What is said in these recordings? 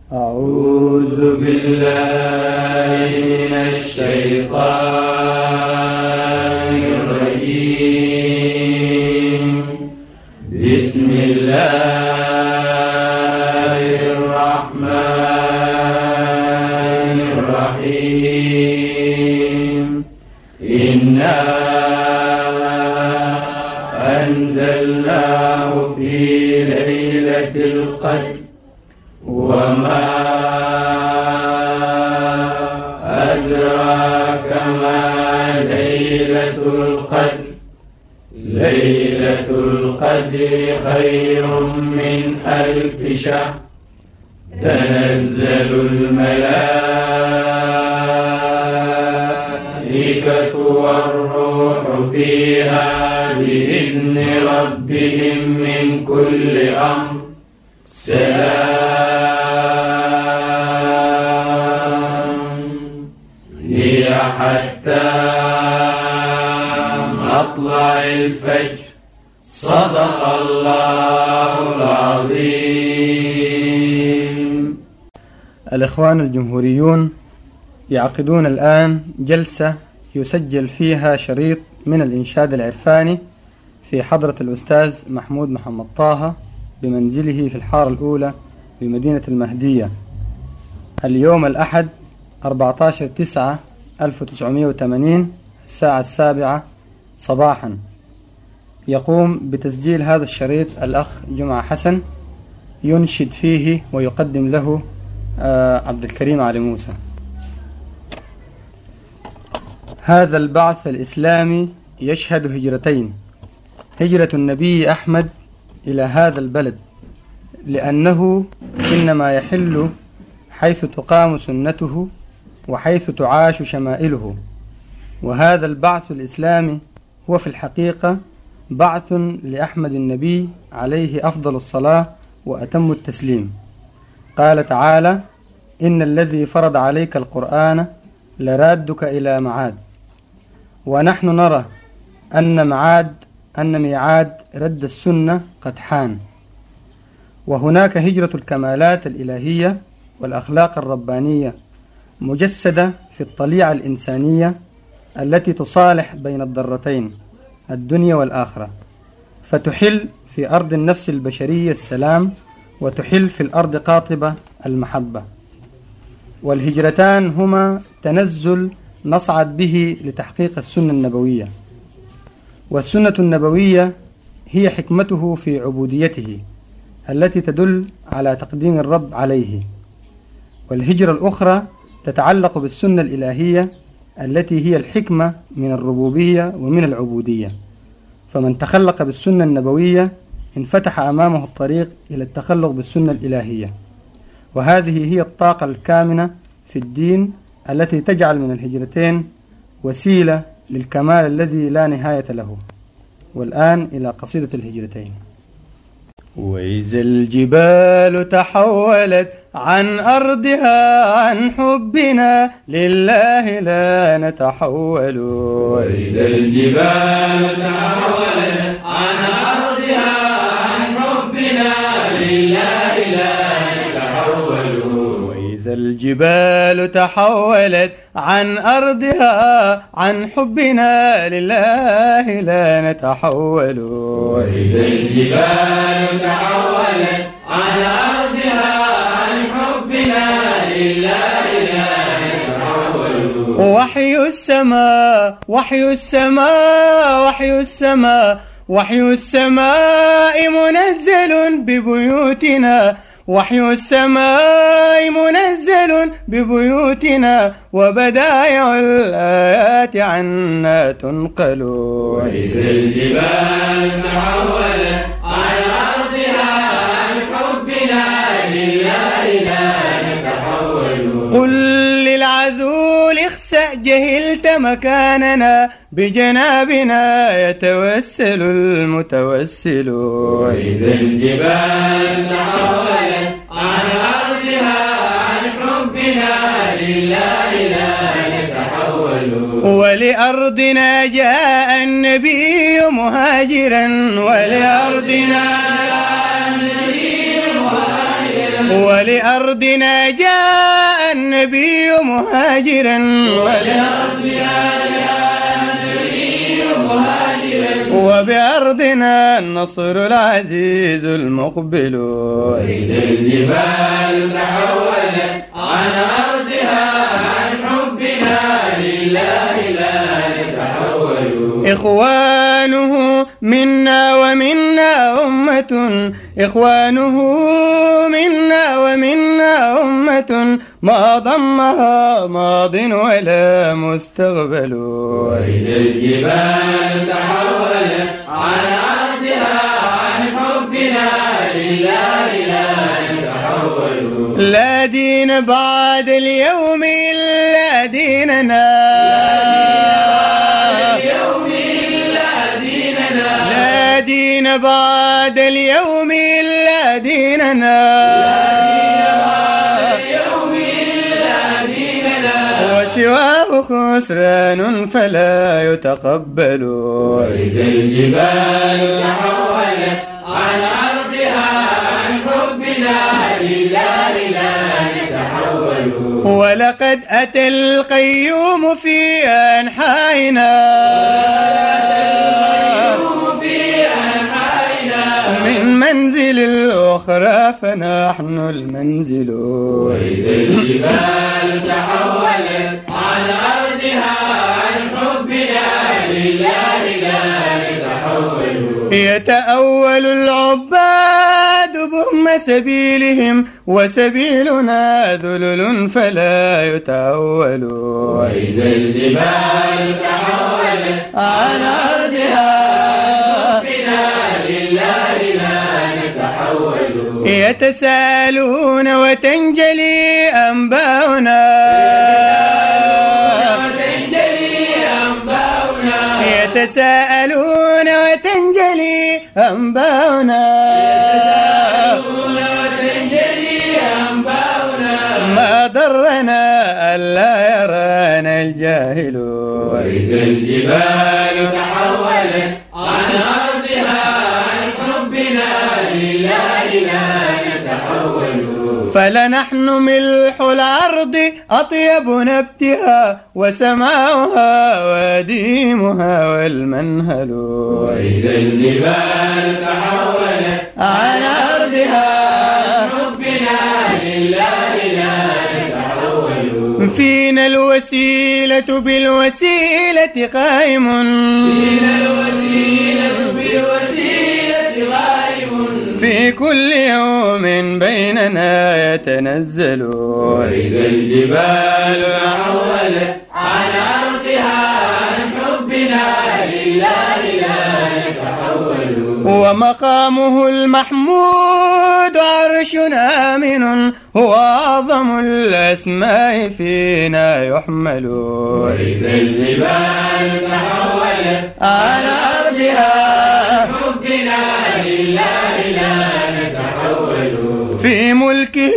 أعوذ بالله من الشيطان الرجيم. بسم الله الرحمن الرحيم. إنا أنزلناه في ليلة القدر وما أدراك ما ليلة القدر. ليلة القدر خير من 1000 شهر. تنزل الملائكة والروح فيها بإذن ربهم من كل أمر. سلام هي حتى مطلع الفجر. صدق الله العظيم. الإخوان الجمهوريون يعقدون الآن جلسة يسجل فيها شريط من الإنشاد العرفاني في حضرة الأستاذ محمود محمد طه بمنزله في الحارة الأولى بمدينة المهدية اليوم الأحد 14/9/1980 الساعة 7 صباحا. يقوم بتسجيل هذا الشريط الأخ جمعة حسن، ينشد فيه ويقدم له عبد الكريم علي موسى. هذا البعث الإسلامي يشهد هجرتين: هجرة النبي أحمد إلى هذا البلد، لأنه إنما يحل حيث تقام سنته وحيث تعاش شمائله. وهذا البعث الإسلامي هو في الحقيقة بعث لأحمد النبي عليه أفضل الصلاة وأتم التسليم. قال تعالى: إن الذي فرض عليك القرآن لرادك إلى معاد. ونحن نرى أن ميعاد رد السنة قد حان. وهناك هجرة الكمالات الإلهية والأخلاق الربانية مجسدة في الطليعة الإنسانية التي تصالح بين الضرتين الدنيا والآخرة، فتحل في أرض النفس البشرية السلام، وتحل في الأرض قاطبة المحبة. والهجرتان هما تنزل نصعد به لتحقيق السنة النبوية. والسنة النبوية هي حكمته في عبوديته التي تدل على تقديم الرب عليه. والهجرة الأخرى تتعلق بالسنة الإلهية التي هي الحكمة من الربوبية ومن العبودية. فمن تخلق بالسنة النبوية انفتح أمامه الطريق إلى التخلق بالسنة الإلهية. وهذه هي الطاقة الكامنة في الدين التي تجعل من الهجرتين وسيلة للكمال الذي لا نهاية له. والآن إلى قصيدة الهجرتين. وإذا الجبال تحولت عن أرضها عن حبنا لله لا نتحول. وإذا الجبال تحولت عن أرضها عن حبنا لله لا نتحول. وإذا الجبال تحولت عن أرضها عن حبنا لله لا نتحول. وإذا الجبال تحولت عن أرضها عن حبنا لله لا نتحول. وحي السماء وحي السماء وحي السماء وحي السماء منزل ببيوتنا. وحي السماء منزل ببيوتنا وبدائع الآيات عنا تنقل. وإذا الجبال تحولت عن أرضها عن حبنا لله لا نتحول. قل للعذول اخسأ جهلت مكاننا بجنابنا يتوسل المتوسل. وإذا الجبال تحولت عن أرضها عن حبنا لله لا نتحول. ولأرضنا جاء النبي مهاجرا ولأرضنا ولأرضنا جاء النبي مهاجرا وبأرضنا النصر العزيز المقبل. وإذا الجبال تحولت عن أرضها عن حبنا لله لا نتحول. إخوانه منا ومنا أمة، إخوانه منا ومنا أمة، ما ضمها ماض ولا مستقبل. وإذا الجبال تحولت عن أرضها عن حبنا لله لا نتحول. لا دين بعد اليوم إلا ديننا، لا دين بعد اليوم إلا ديننا، وسواه خسران فلا يتقبل. وإذا الجبال تحولت عن أرضها عن حبنا لله لا نتحول. ولقد أتى القيوم في أنحائنا من منزل الأخرى فنحن المنزل. وإذا الجبال تحولت عن أرضها عن حبنا لله لا نتحول. يتأول العباد بهم سبيلهم وسبيلنا ذلل فلا يتأول. وإذا الجبال تحولت عن أرضها يتساءلون وتنجلي أنباؤنا، يتساءلون وتنجلي أنباؤنا، ما ضرنا ألا يرانا الجاهل. وإذا الجبال تحولت عن أرضها عن حبنا لله لا نتحول. فلنحن ملح الأرض أطيب نبتها وسماؤها وديمها والمنهل. وإذا الجبال تحولت عن أرضها عن حبنا لله لا نتحول. فينا الوسيلة بالوسيلة قائم، فينا الوسيلة بالوسيلة قائم، في كل يوم بيننا يتنزل. وإذا الجبال تحولت عن أرضها عن حبنا لله لا نتحول. ومقامه المحمود عرش آمن، هو أعظم الأسماء فينا يحمل. وإذا الجبال تحولت عن أرضها عن حبنا لله لا نتحول. في ملكه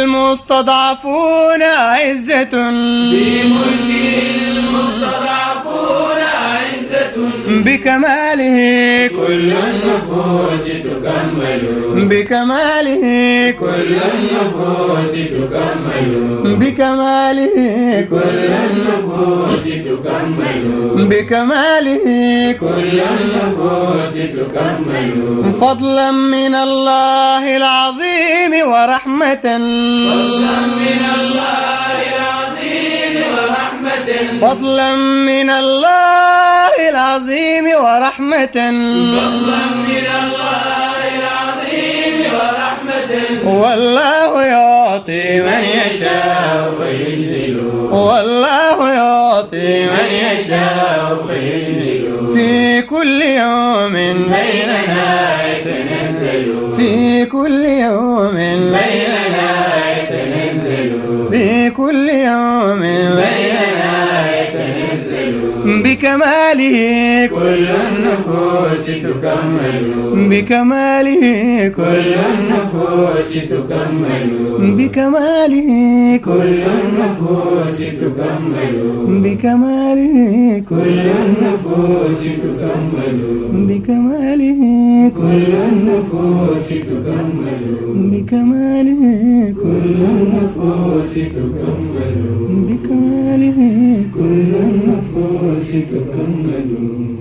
المستضعفون عزة، في ملكه المستضعفون عزة، بكماله كل النفوس تكمل، بكماله كل النفوس تكمل، بكماله كل النفوس تكمل، بكماله كل النفوس تكمل. فضلا من الله العظيم ورحمة، فضلا من الله العظيم ورحمة، فضلا من الله العظيم ورحمة، فضلا من الله العظيم ورحمة. والله يعطي من يشاء فينزل، والله يعطي من يشاء فينزل، في كل يوم بيننا يتنزل، في كل يوم بيننا يتنزل، في كل يوم بيننا يتنزل. بكمال بكماله كل النفوس تكمل بكماله كل النفوس تكمل بكماله كل النفوس تكمل بكماله كل النفوس تكمل بكماله كل النفوس تكمل بكماله كل النفوس تكمل بكماله كل النفوس تكمل.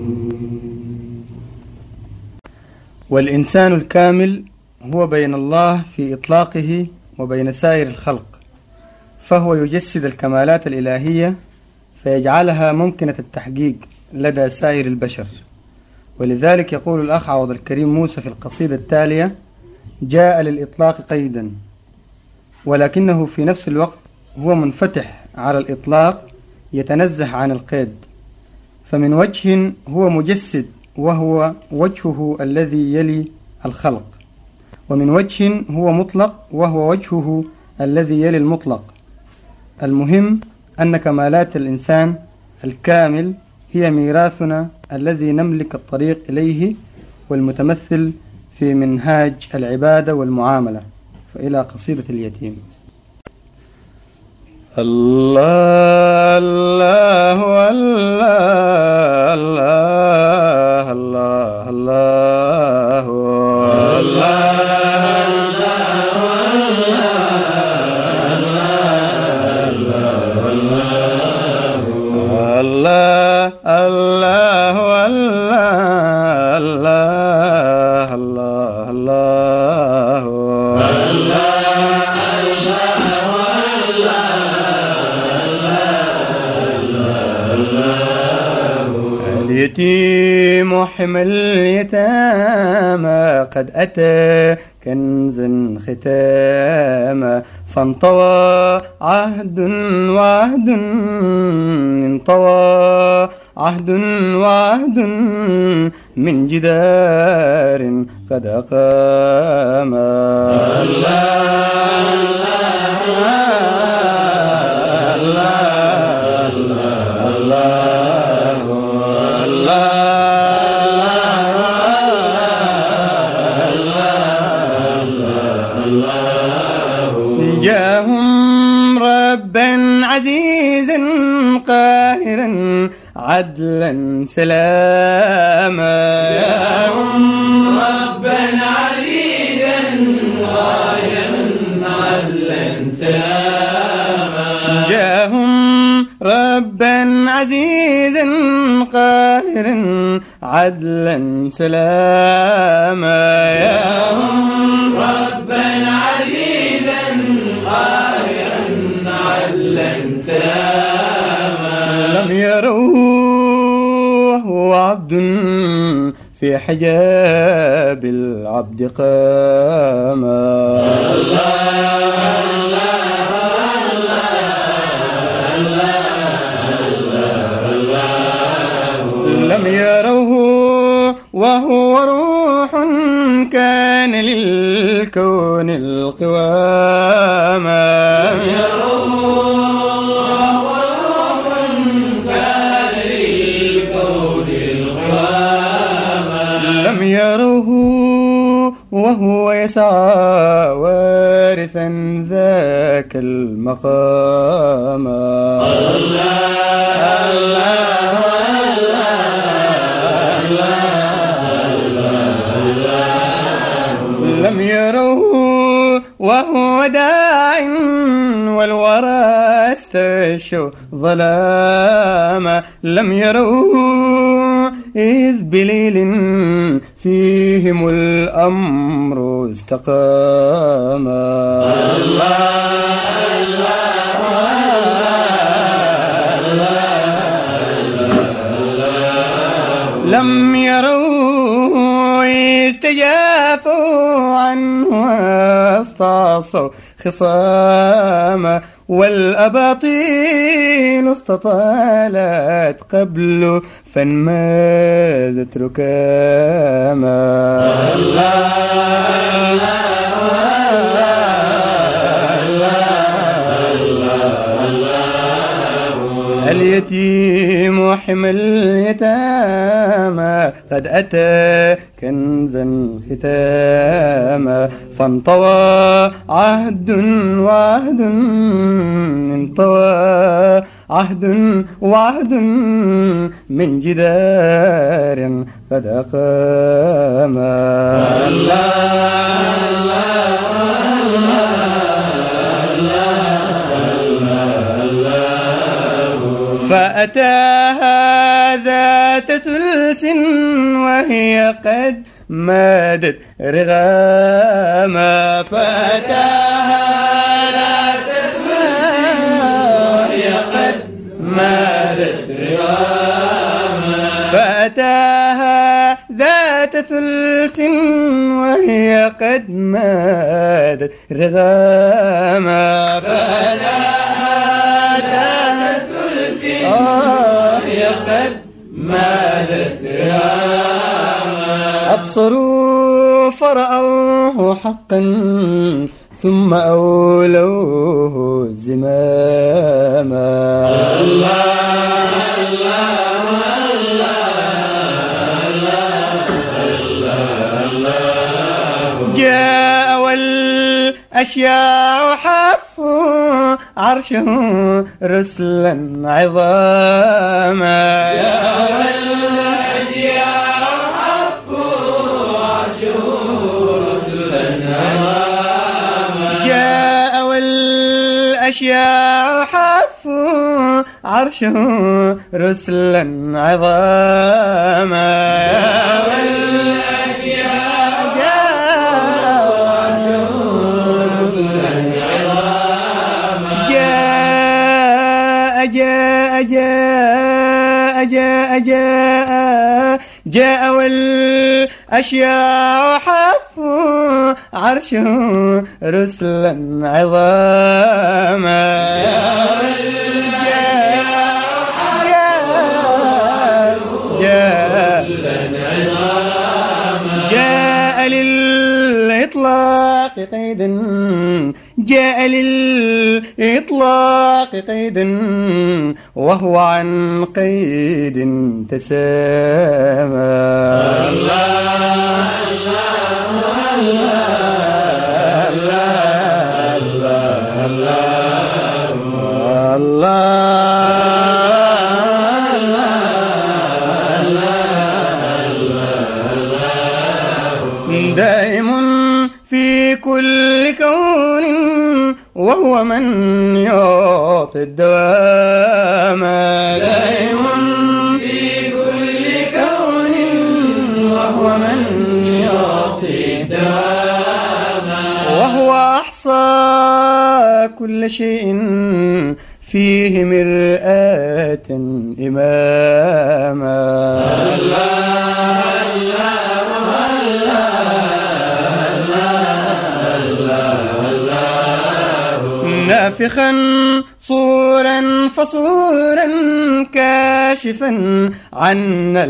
والإنسان الكامل هو بين الله في إطلاقه وبين سائر الخلق، فهو يجسد الكمالات الإلهية فيجعلها ممكنة التحقيق لدى سائر البشر. ولذلك يقول الأخ عوض الكريم موسى في القصيدة التالية: جاء للإطلاق قيدا، ولكنه في نفس الوقت هو منفتح على الإطلاق يتنزه عن القيد. فمن وجه هو مجسد وهو وجهه الذي يلي الخلق، ومن وجه هو مطلق وهو وجهه الذي يلي المطلق. المهم أن كمالات الإنسان الكامل هي ميراثنا الذي نملك الطريق إليه، والمتمثل في منهاج العبادة والمعاملة. فإلى قصيدة اليتيم. الله الله الله الله الله الله الله الله الله اليتيم حمى اليتامى قد أتى كنزا ختاما، فانطوى عهد وعهد انطوى عهد وعهد من جدار قد أقام. جاهم ربا عزيزا قاهرا عدلا سلاما، جاهم ربا عزيزا قاهرا عدلا سلاما، جاهم ربا عزيزا قاهرا عدلا سلاما، جاهم ربا عزيزا قاهرا عدلا سلاما، لم يروه وهو عبد في حجاب العبد قاما. لم يروه وهو روح كان للكون القواما، لم يروه وهو روح كان للكون القواما، لم يروه وهو يسعى وارثا ذاك المقام. لم يروه وهو داع والورى استشوا ظلاما، لم يروه إذ بليل فيهم الأمر استقاما. لم يروا استجافوا عنه واستعصوا خصاما، والأباطيل استطالت قبل فانمازت ركاما. اليتيم محمي اليتامى قد أتى كنزا ختاما فانطوى عهد وعهد انطوى عهد وعهد من جدار قد أقاما فأتاها ذات ثلث وهي قد مادت رغاما فأتاها ذات ثلث وهي قد مادت رغاما فأتاها ذات ثلث وهي قد مادت رغاما فأتاها ذات ثلث وهي قد مادت رغاما أبصروا فرأوه حقا ثم أولوه زماما جاء والأشياء حفوا عرشه رسلا عظاما جاء والأشياء حفوا عرشه رسلا عظاما جاء والأشياء حفوا عرشه رسلا عظاما جاء والأشياء حفوا عرشه رسلا عظاما جاء للإطلاق قيدا جاء للإطلاق قيدا وهو عن قيد تسامى دائم في كل كون وهو من يعطي الدوام دائم في كل كون وهو من يعطي الدوام وهو أحصى كل شيء فيه مرآة إماما نافخا صورا فصورا كاشفا عنا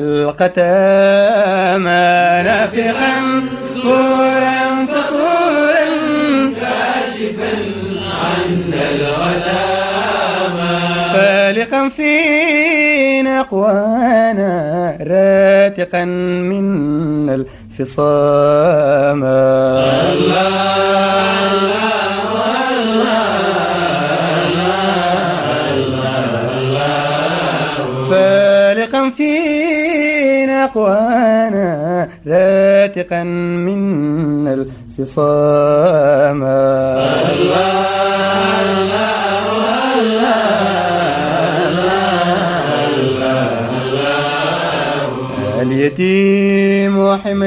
القتامى نافخا صورا فصورا كاشفا عنا القتامى فالقا فينا أقوانا راتقا منا الفصامى فالقا فينا أقوانا راتقا منا الفصامى اليتيم وحمى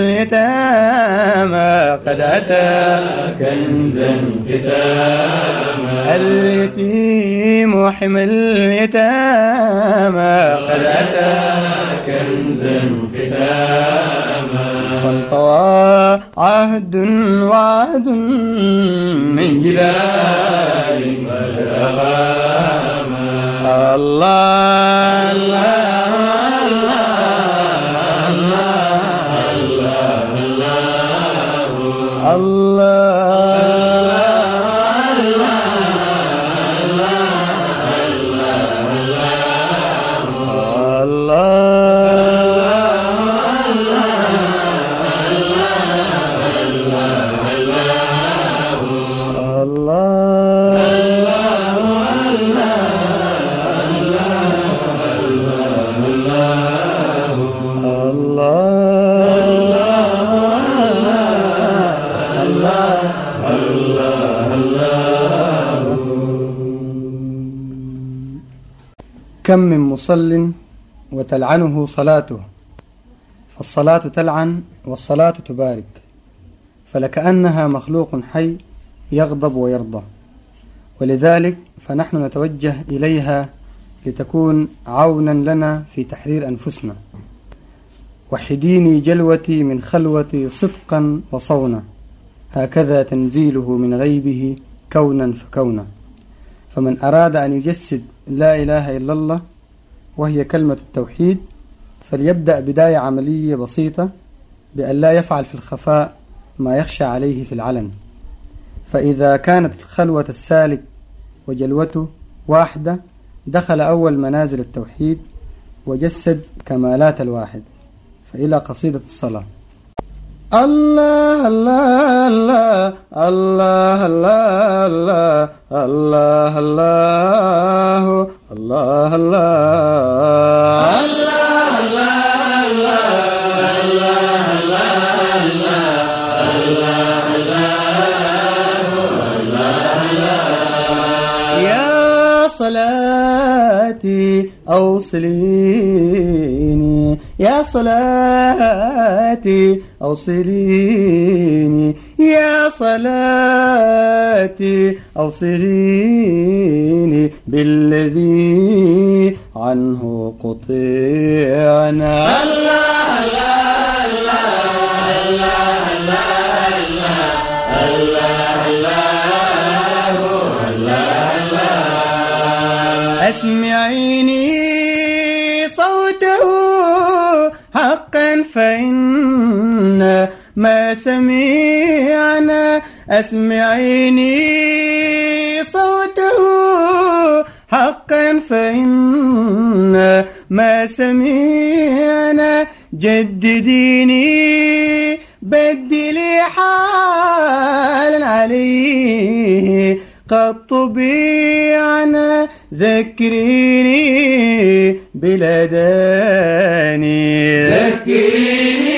اليتامى قد أتى كنزا ختاما اليتيم وحمى اليتامى قد أتى كنزا ختاما فانطوى عهد وعهد من جبال قد أقاما الله الله كم من مصل وتلعنه صلاته، فالصلاة تلعن والصلاة تبارك، فلكأنها مخلوق حي يغضب ويرضى، ولذلك فنحن نتوجه إليها لتكون عونا لنا في تحرير أنفسنا. وحديني جلوتي من خلوتي صدقا وصونا، هكذا تنزيله من غيبه كونا فكونا. فمن أراد أن يجسد لا إله إلا الله وهي كلمة التوحيد فليبدأ بداية عملية بسيطة بأن لا يفعل في الخفاء ما يخشى عليه في العلن. فإذا كانت الخلوة السالك وجلوته واحدة دخل أول منازل التوحيد وجسد كمالات الواحد. فإلى قصيدة الصلاة. الله الله الله الله الله الله الله الله الله يا صلاتي أوصليني، يا صلاتي أوصليني، يا صلاتي أوصليني بالذي عنه قطعنا. الله الله الله الله الله أسمعيني صوته حقا فإن ما سمعنا، أسمعيني صوته حقا فإن ما سمعنا، جدديني بدلي حالا عليه قد طبيعنا، ذكريني بلداني، ذكريني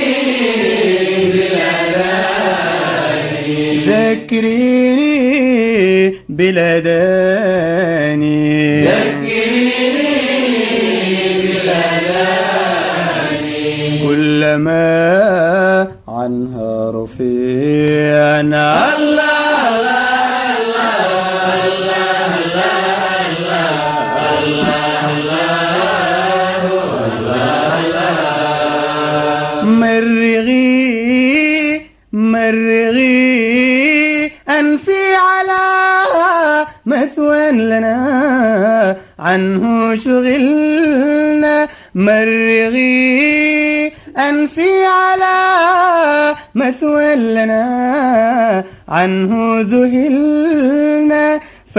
بلداني، ذكريني بلداني، ذكريني بلداني، كلما عنها رفيعنا. الله مرغي أنفي على مثوى لنا عنه شغلنا، مرغي أنفي على مثوى لنا عنه ذهلنا،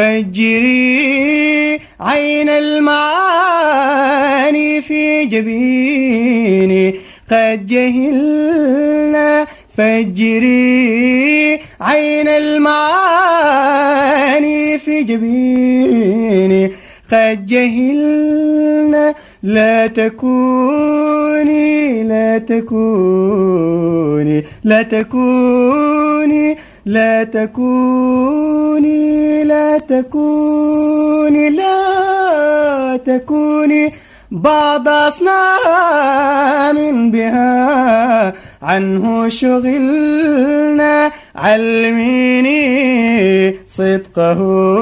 فجري عين المعاني في جبيني قد جهلنا، فجري عين المعاني في جبيني قد جهلنا، لا تكوني لا تكوني لا تكوني لا تكوني لا تكوني لا تكوني بعض أصنام بها عنه شغلنا، علميني صدقه،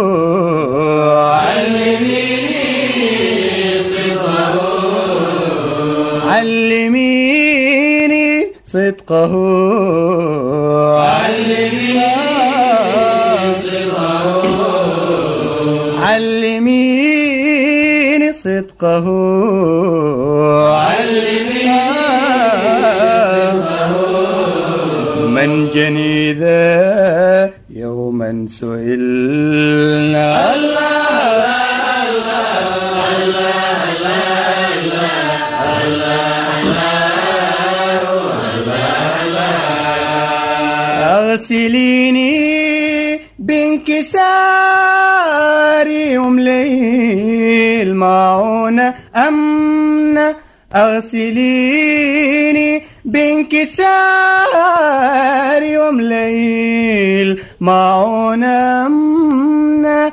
علميني صدقه، علميني صدقه، علميني صدقه، علميني صدقه، علميني صدقه، من جني ذا يوما سئلنا. الله أغسليني بانكسار يوم ليل معونة أمنة أغسليني بانكسار يوم ليل معونة أمنة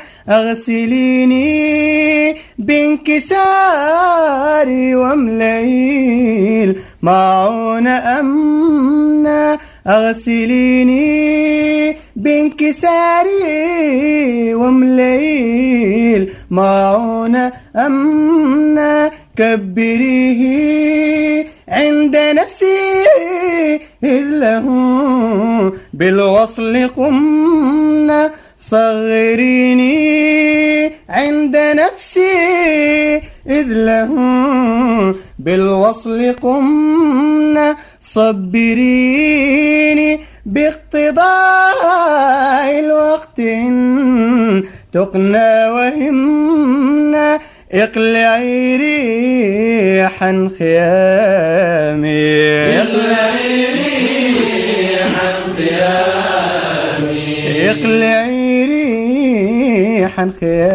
أغسليني بانكسار يوم ليل معونة أمنة أغسليني بانكساري ومليل معونة أمنة كبريه عند نفسي إذ له بالوصل قمنا صغريني عند نفسي إذ له بالوصل قمنا صبريني باقتضاء الوقت تقنى وهمنا اقلعي ريحا خيامي اقلعي ريحا خيامي اقلعي ريحا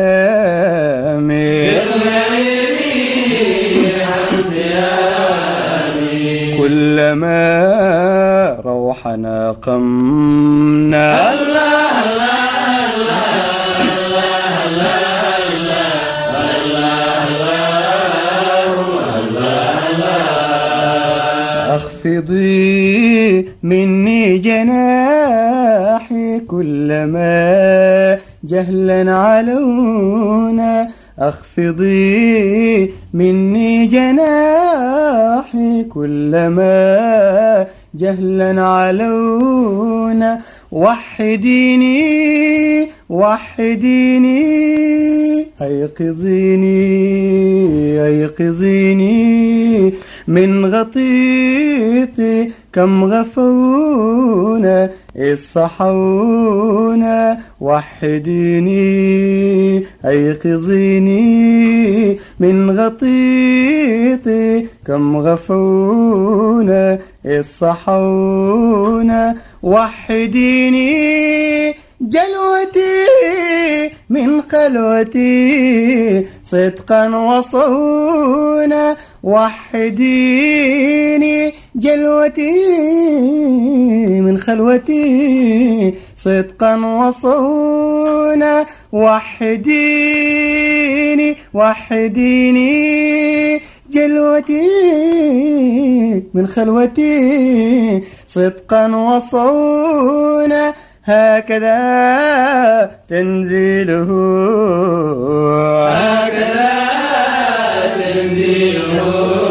خيامي اقلعي ريحا خيامي كلما روحنا قمنا الله الله اخفضي مني جناحي كلما جهلا علونا اخفضي مني جناحي كلما جهلا علونا وحديني وحديني أيقظيني أيقظيني من غطيطي كم غفونا إذ صحونا وحديني أيقظيني من غطيطي كم غفونا إذ صحونا وحديني جلوتي من خلوتي صدقا وصونا وحديني جلوتي من خلوتي صدقا وصونا وحديني وحديني جلوتي من خلوتي صدقا وصونا هكذا تنزيله هكذا تنزيله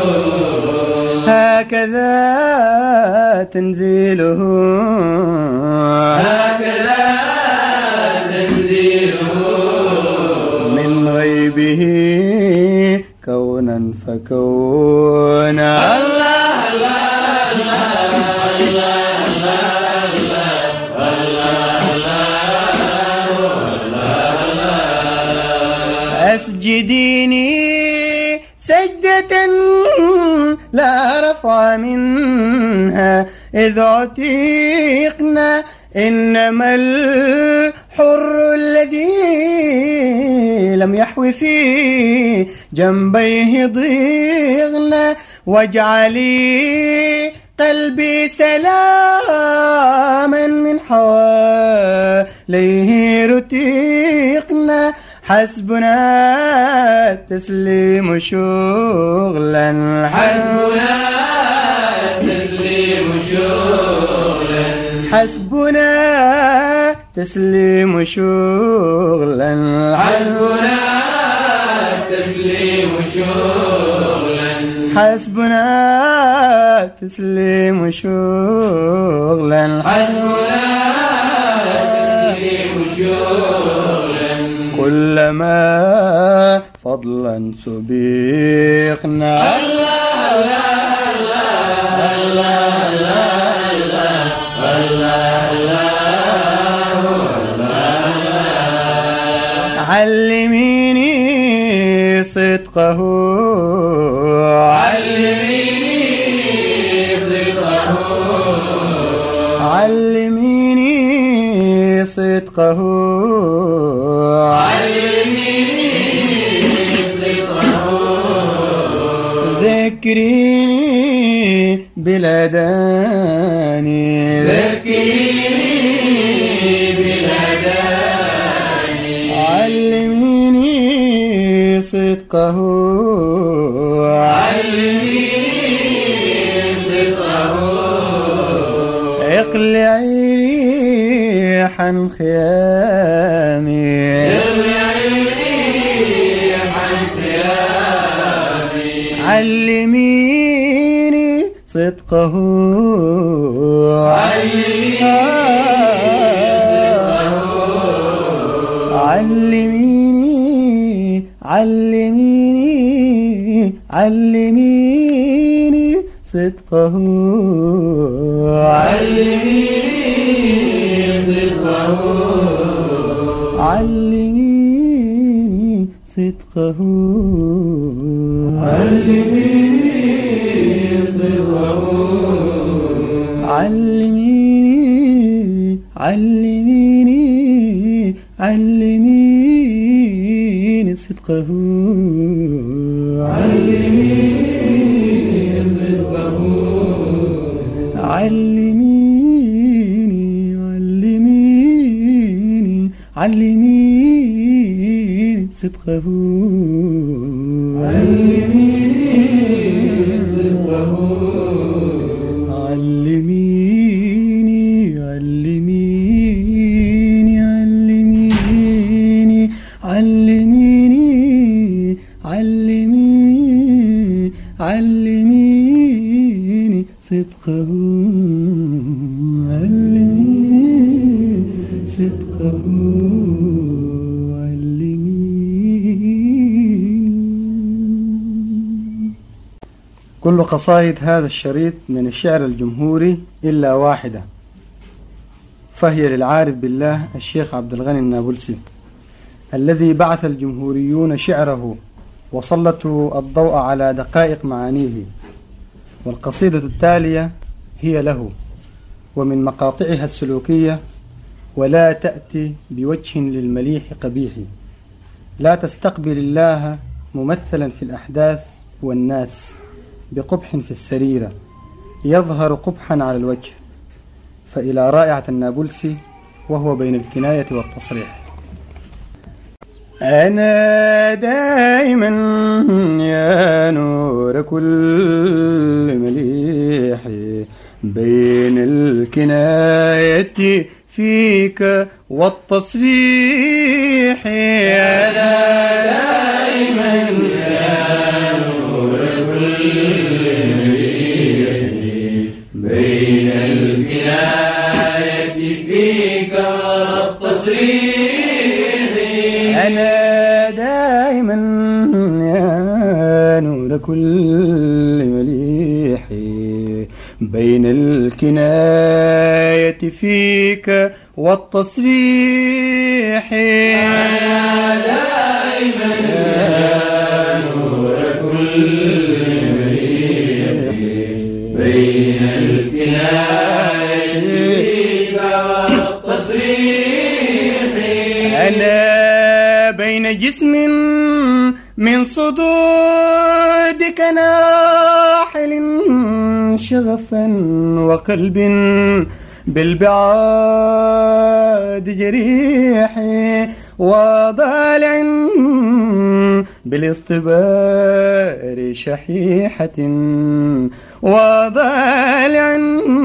هكذا تنزيله هكذا تنزيله من غيبه كونا فكونا الله الله الله أسجديني سجدة لا رفع منها إذ عتقنا إنما الحر الذي لم يحو في جنبيه ضيغنا واجعلي قلبي سلاما من حواليه رتقنا حسبنا التسليم شغلا حسبنا التسليم شغلا حسبنا تسليم شغلا حسبنا التسليم شغلا حسبنا تسليم شغلا حسبنا التسليم شغلا كلما فضلا سبقنا الله الله علميني صدقه علميني صدقه علميني صدقه علميني صدقه اقلعي ريحا خيامي علميني صدقه علميني صدقه علميني صدقه علميني صدقه علميني صدقه علميني صدقه كل قصائد هذا الشريط من الشعر الجمهوري إلا واحدة، فهي للعارف بالله الشيخ عبد الغني النابلسي الذي بعث الجمهوريون شعره وسلطوا الضوء على دقائق معانيه. والقصيدة التالية هي له ومن مقاطعها السلوكية: ولا تأتي بوجه للمليح قبيح، لا تستقبل الله ممثلا في الأحداث والناس بقبح في السريرة يظهر قبحا على الوجه. فإلى رائعة النابلسي وهو بين الكناية والتصريح. أنا دائما يا نور كل مليح بين الكناية فيك والتصريح. أنا دائما يا نور كل مليح بين الكناية فيك والتصريح. أنا دائما يا نور كل مليح بين الكناية فيك والتصريح. أنا دائما يا نور كل مليح بين الكناية فيك والتصريح. أنا بين جسم من صدودك ناحل شغفا وقلب بالبعاد جريح وضالع بالاصطبار شحيحة وضالع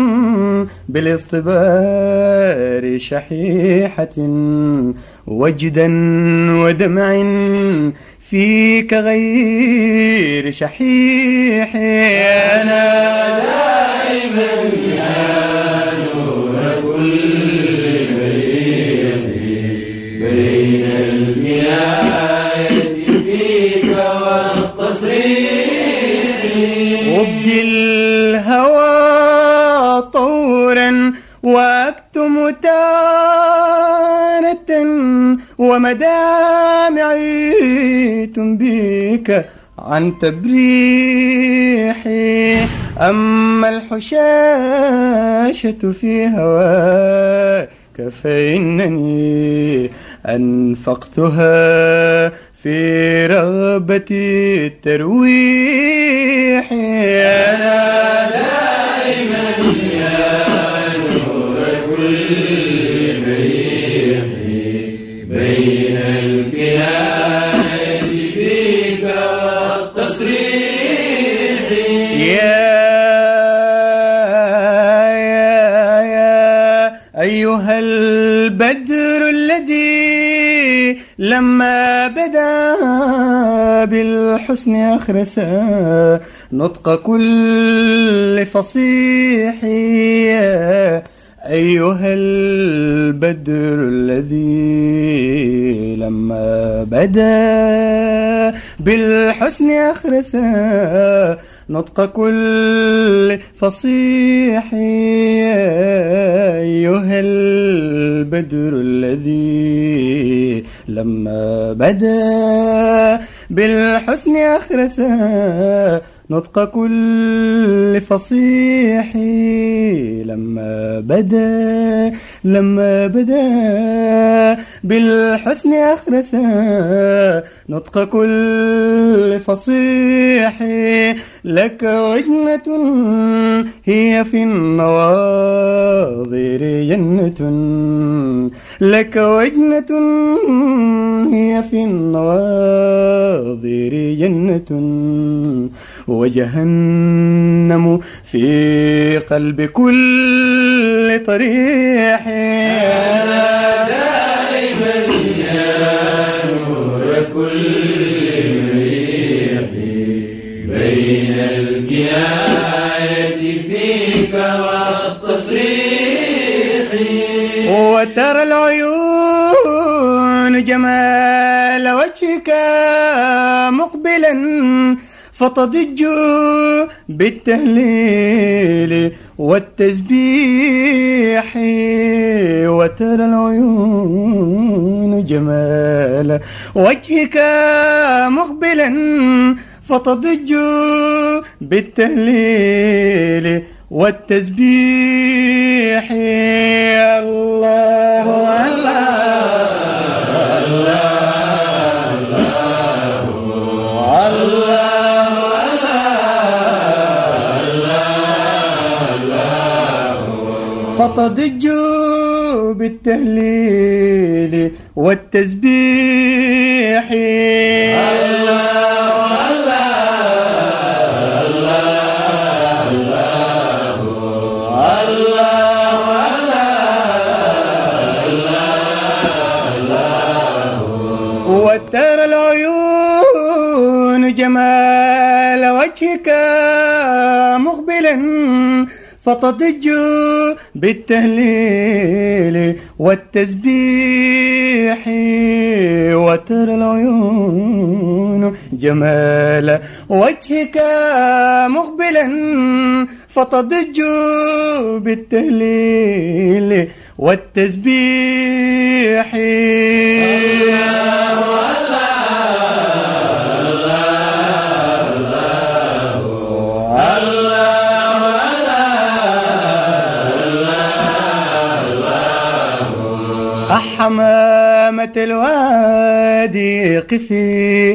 بالاصطبار شحيحة وجدا ودمع فيك غير شحيح. أنا دائما يا نور كل مليح بين الكناية فيك والتصريح. أبدي الهوى طورا وأكتم تارة ومدامعي تنبيك عن تبريحي. أما الحشاشة في هواك فإنني أنفقتها في رغبة الترويح. أنا دائما يا نور كل مليح بين الكناية فيك لما بدا بالحسن أخرسا نطق كل فصيح أيها البدر الذي لما بدا بالحسن أخرسا نطق كل فصيح أيها البدر الذي لما بدا بالحسن أخرسا نطق كل فصيح لما بدا بالحسن أخرسا نطق كل فصيح لك وجنة هي في النواظر جنة لك وجنة هي في النواظر جنة وجهنم في قلب كل طريح دائما يا نور كل مريح بين الكناية فيك والتصريح وترى العيون جمال وجهك مقبلا فتضج بالتهليل والتسبيح وترى العيون جمال وجهك مقبلا فتضج بالتهليل والتسبيح الله فتضج بالتهليل والتسبيح وترى العيون جمال وجهك مقبلا فتضج بالتهليل والتسبيح وترى العيون جمال وجهك مقبلا فتضج بالتهليل والتسبيح حمامة الوادي قفي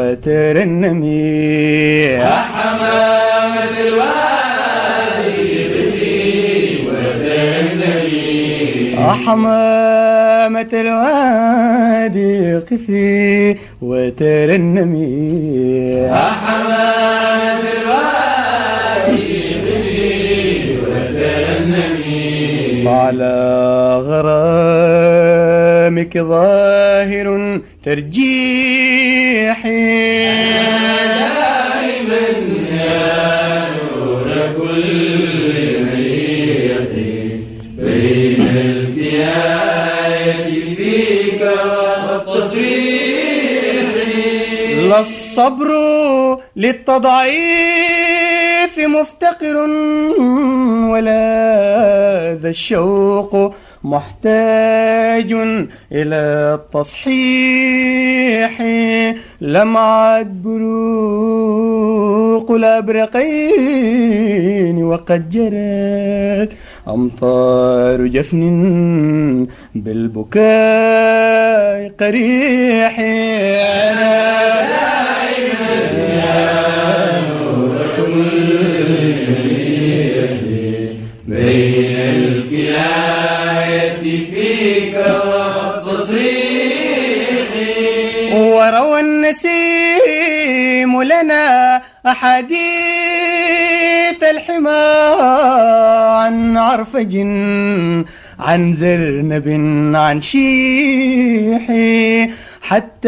وترنمي حمامة الوادي قفي وترنمي حمامة الوادي قفي وترنمي حمامة الوادي قفي وترنمي فعلى غرامك ظاهر ترجيحي دائما يا نور كل مريح بين الكناية فيك والتصريح لا الصبر للتضعيف مفتقر ولا ذا الشوق محتاج إلى التصحيح لمعت بروق الأبرقين وقد جرت أمطار جفن بالبكاء قريح بين الكناية فيك والتصريح وروى النسيم لنا أحاديث الحمى عن عرفج عن زرنب عن شيح حتى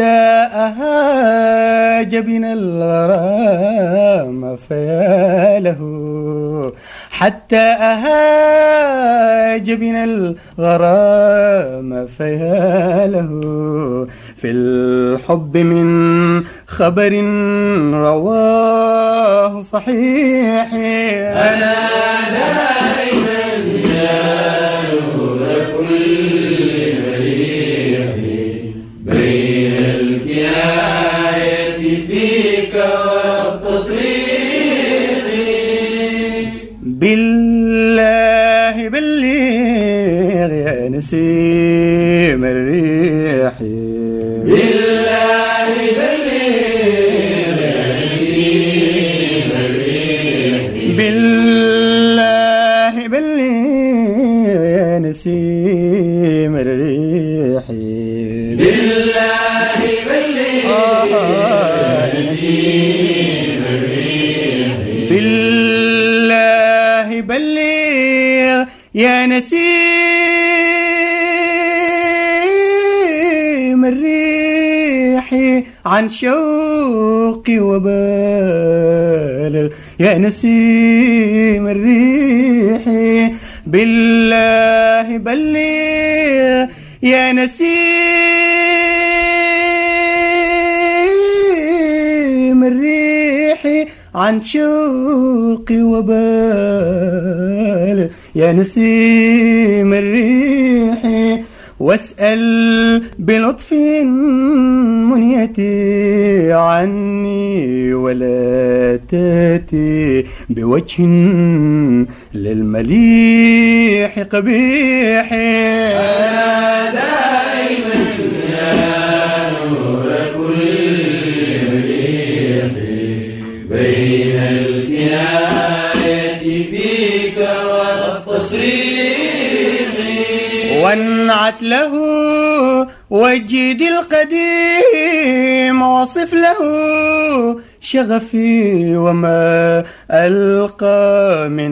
أهاج بنا الغرام فيا له، حتى أهاج بنا الغرام فيا له. في الحب من خبر رواه صحيح، أنا دائما يا نور كل مريح، بين الكناية فيك والتصريح. بالله بلغ يا نسيم الريح، بالله بلغ يا نسيم الريح، بالله بلغ يا نسيم الريح، بالله بلغ يا نسيم الريح، بالله بلغ يا نسيم الريح عن شوقي وبالغ يا نسيم الريح. بالله بلغ يا نسيم الريح عن شوقي وبالغ يا نسيم الريح. واسأل بلطف منيتي عني، ولا تاتي بوجه للمليح قبيح. أنا دائما يا نور كل مريح، بين الكناية فيك والتصريح. وانعت له وجد القديم، وصف له شغفي وما ألقى من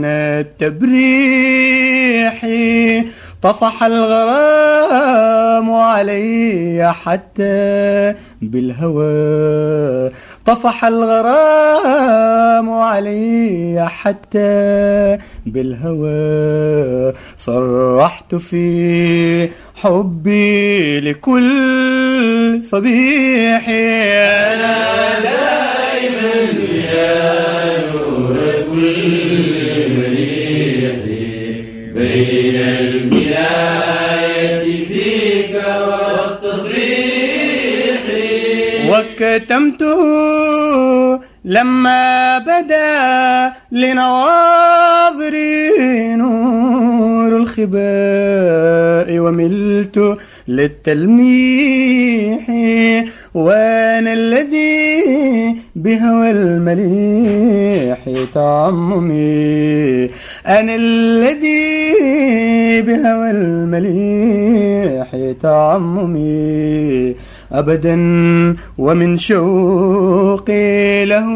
التبريح. طفح الغرام علي حتى بالهوى، طفح الغرام علي حتى بالهوى. صرحت في حبي لكل صبيح. أنا دائما يا نور كل مريح، بين الكناية فيك والتصريح. وكتمته لما بدا لنواظري نور الخباء، وملت للتلميح. وانا الذي بهوى المليح تعممي، أنا الذي بهوى المليح تعممي أبدا، ومن شوقي له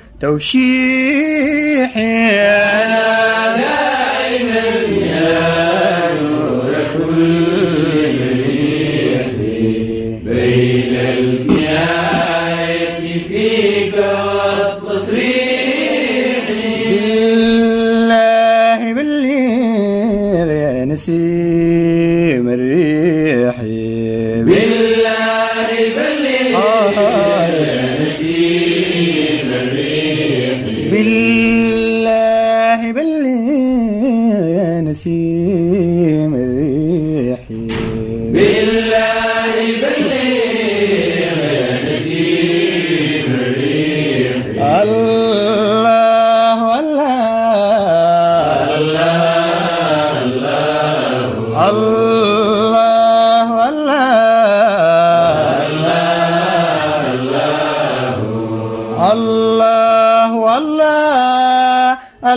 توشيحي. أنا دائما يا نور كل مريح، بين الكناية فيك والتصريح. بالله بلغ يا نسيم الريح، بالله بلغ يا نسيم الريح، بالله بلغ يا نسيم الريح، بالله بلغ يا نسيم الريح. الله الله الله الله الله الله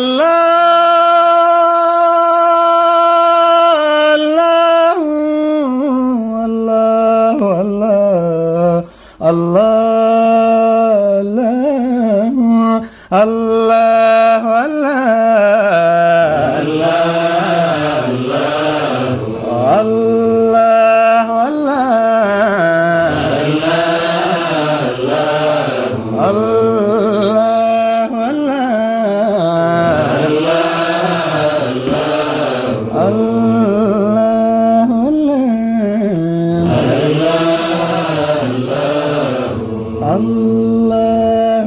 الله الله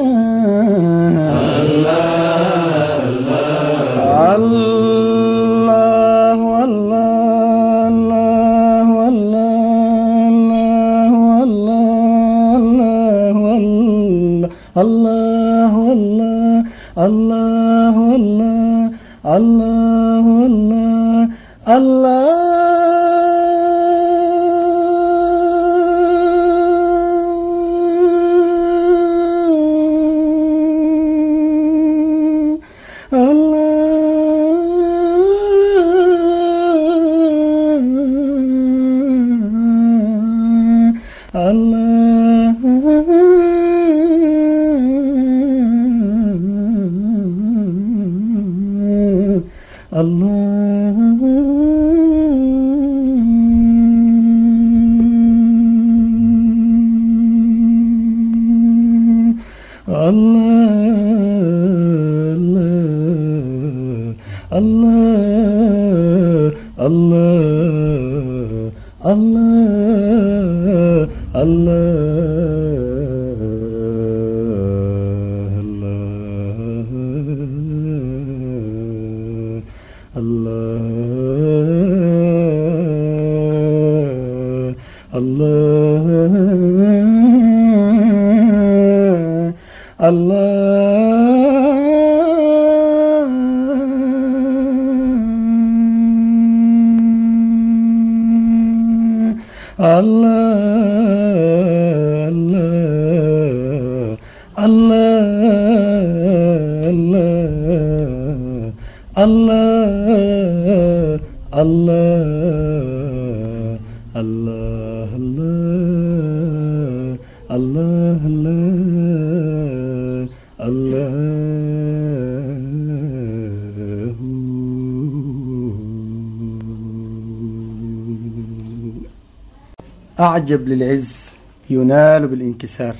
أعجب للعز ينال بالانكسار.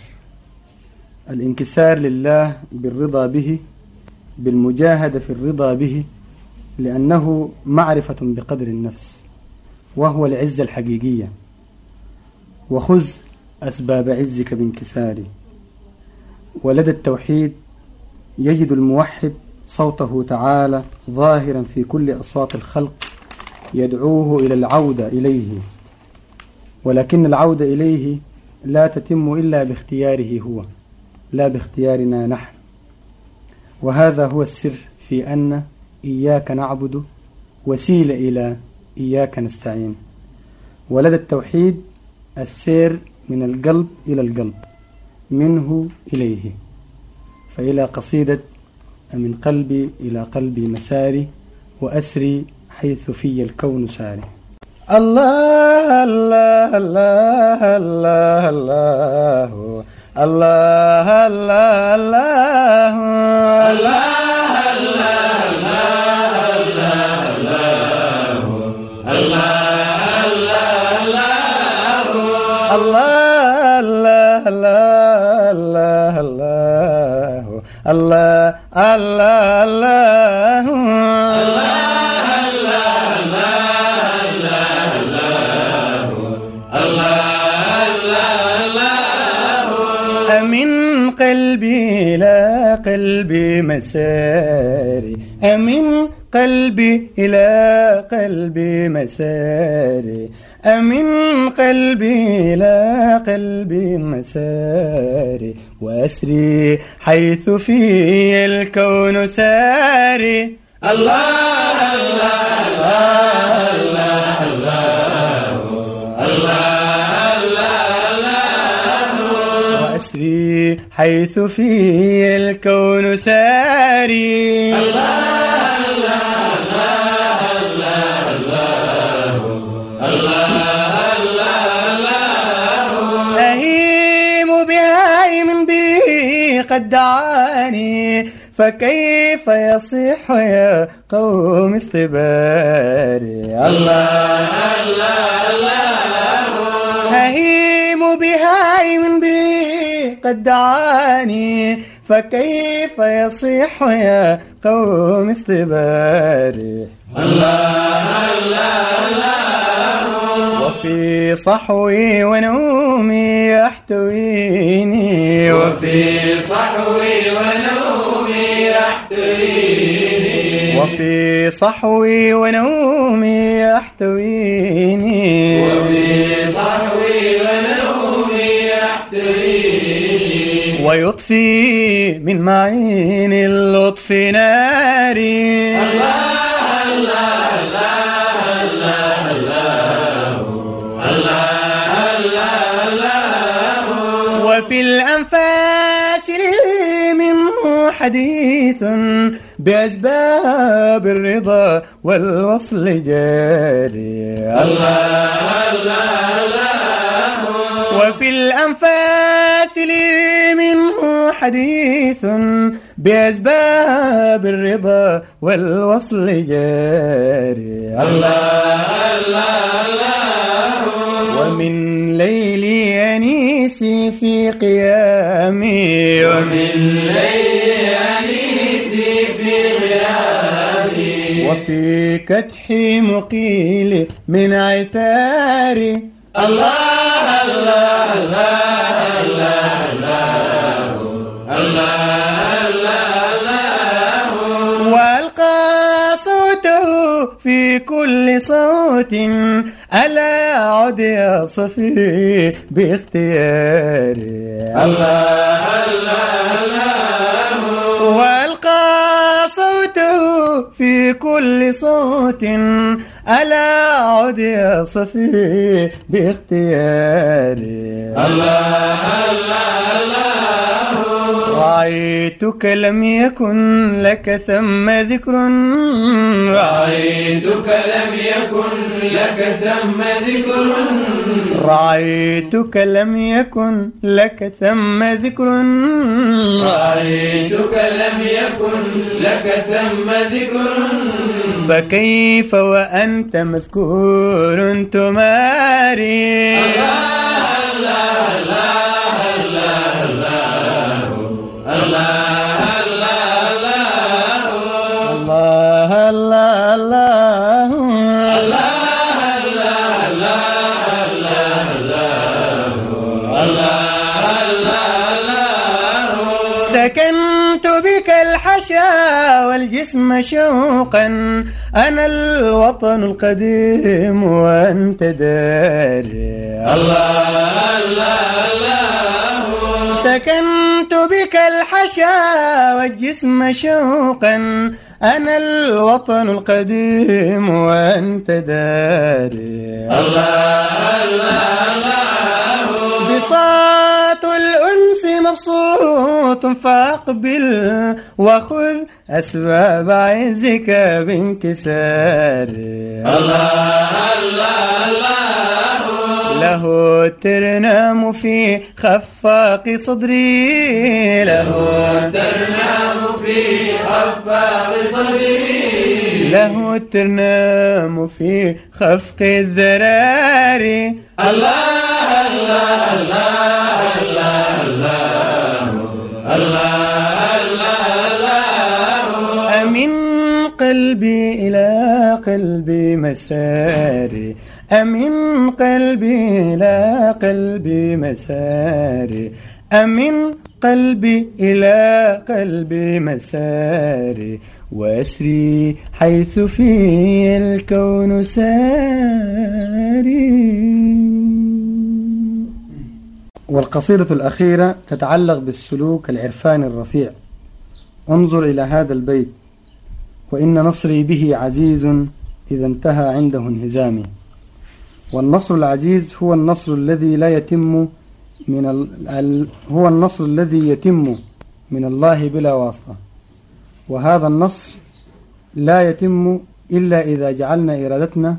الانكسار لله بالرضا به، بالمجاهدة في الرضا به، لأنه معرفة بقدر النفس وهو العزة الحقيقية. وخذ أسباب عزك بانكساري. ولدى التوحيد يجد الموحد صوته تعالى ظاهرا في كل أصوات الخلق يدعوه إلى العودة إليه، ولكن العودة إليه لا تتم إلا باختياره هو، لا باختيارنا نحن. وهذا هو السر في أن إياك نعبد وسيلة إلى إياك نستعين. ولدى التوحيد السير من القلب إلى القلب، منه إليه. فإلى قصيدة من قلبي إلى قلبي مساري، وأسري حيث في الكون ساري. الله الله الله الله الله الله الله الله من قلبي إلى قلبي مساري، أمن قلبي إلى قلبي مساري، أمن قلبي إلى قلبي مساري، وأسري حيث في الكون ساري. الله الله الله الله الله، وأسري حيث في الكون ساري. أهيم بهايم به قد دعاني، فكيف يصح يا قوم اصطباري. الله الله الله، أهيم بهايم به قد دعاني، فكيف يصح يا قوم اصطباري. الله الله الله، وفي صحوي ونومي يحتويني وفي صحوي ونومي يحتويني وفي صحوي ونومي يحتويني وفي صحوي ونومي يحتويني ويطفي من معين اللطف ناري الله الله الله الله الله الله وفي الأنفاس لي منه حديث بأسباب الرضا والوصل جاري الله الله الله وفي الأنفاس لي منه حديث بأسباب الرضا والوصل جاري الله الله الله ومن ليلي أنيسي في قيامي ومن ليل أنيسي في غيابي وفي كدحي مقيل من عثاري الله الله الله الله الله الله وألقى صوته في كل صوت ألا عد يصفي باختياري الله الله وألقى صوته في كل صوت ألا عد يصفي باختياري الله الله رأيتك لم يكن لك ثم ذكر رأيتك لم يكن لك ثم ذكر رأيتك لم يكن لك ثم ذكر رأيتك لم يكن لك ثم ذكر فكيف وأنت مذكور تماري الله الله الله الله الله الله سكنت بك الحشا والجسم شوقا أنا الوطن القديم وأنت داري الله الله سكنت بك الحشا والجسم شوقا أنا الوطن القديم وأنت داري الله الله بساط الأنس مبسوط فأقبل وخذ أسباب عزك بانكساري الله الله له الترنام في خفاق صدري له الترنام في خفاق صدري له الترنام في خفق الذراري الله الله الله الله الله أمن قلبي إلى قلبي مساري أمن قلبي إلى قلبي مساري أمن قلبي إلى قلبي مساري وأسري حيث في الكون ساري. والقصيدة الأخيرة تتعلق بالسلوك العرفاني الرفيع. انظر إلى هذا البيت: وإن نصري به عزيز إذا انتهى عنده انهزامي. والنصر العزيز هو النصر الذي لا يتم هو النصر الذي يتم من الله بلا واسطة، وهذا النصر لا يتم إلا إذا جعلنا إرادتنا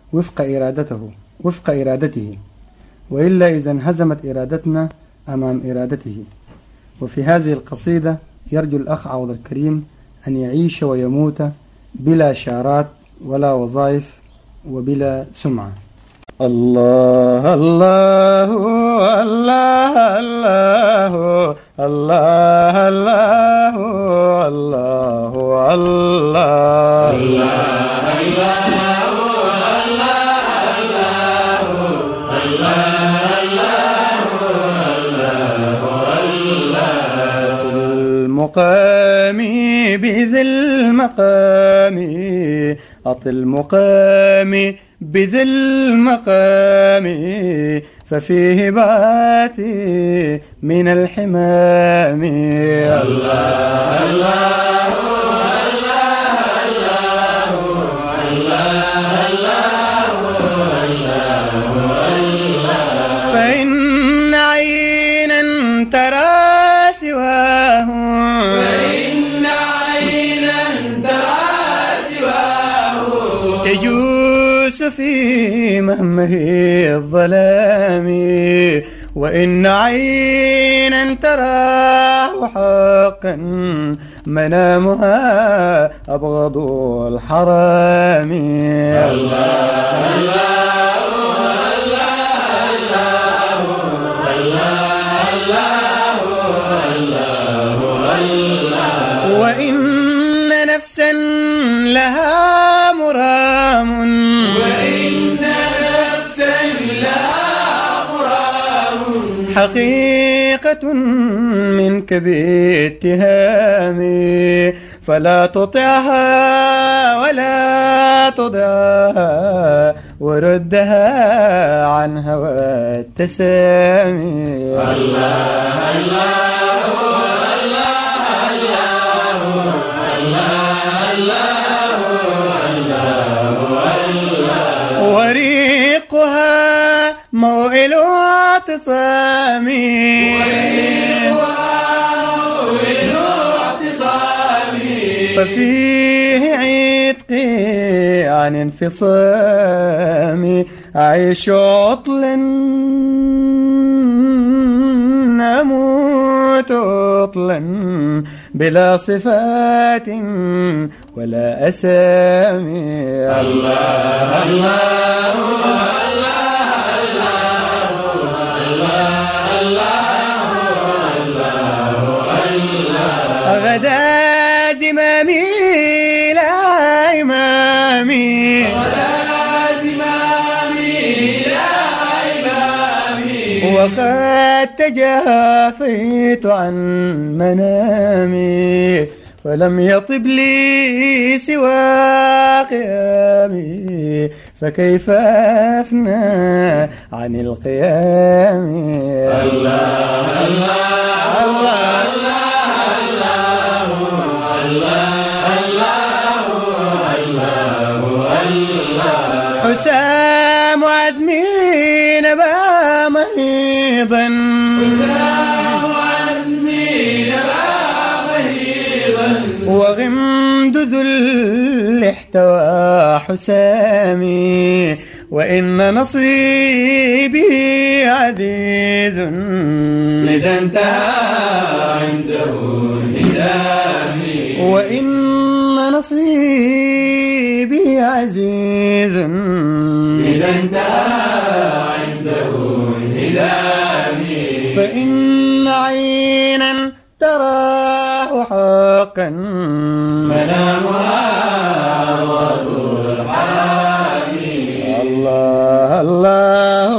وفق إرادته، وإلا إذا انهزمت إرادتنا أمام إرادته. وفي هذه القصيدة يرجو الأخ عوض الكريم أن يعيش ويموت بلا شعارات ولا وظائف وبلا سمعة. الله الله الله الله الله الله الله الله الله الله مقامي بذي المقام، أطل مقامي بذي المقام، ففيه باتي من الحمام. الله الله فإن عينا ترى سواه، فإن عينا ترى سواه، تجوس في مهمه الظلام. وإن عينا تراه حقا منامها أبغض الحرام. الله الله وإن نفسا لها مرام، وإن نفسا لها مرام، حقيقة منك باتهام. فلا تطعها ولا تضعها، وردها عن هوى التسامي. الله الله وريقها موئل اعتصامي، ففيه عتقي عن انفصامي. أعيش عطلا أموت عطلا بلا صفات ولا أسامي. الله الله غدا زمامي لا إمامي، وقد تجافيت عن منامي، ولم يطب لي سوى قيامي، فكيف أفنى عن القيام. الله الله الله حسام عزمي نبى مهيبا، وغمد ذل احتوى حسامي. وإن نصيبي عزيز إذا انتهى عنده هدامي، وإن نصيبي عزيز إذا انتهى عنده هدامي. فإن عينا تراه حقا منامها أبغض الحرام. الله الله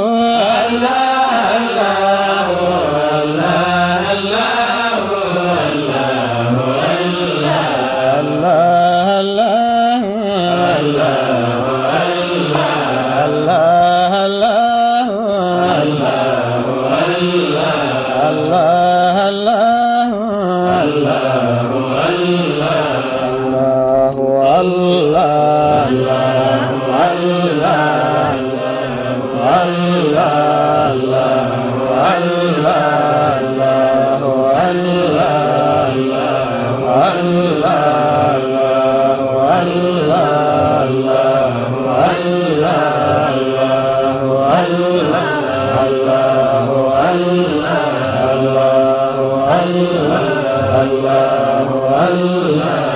الله